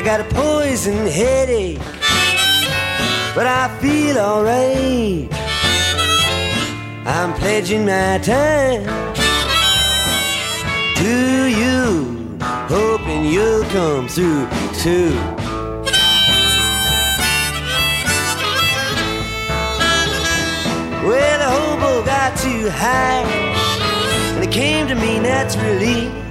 got a poison headache, but I feel alright. I'm pledging my time to you, hoping you'll come through too. Well, the hobo got too high, and it came to me naturally.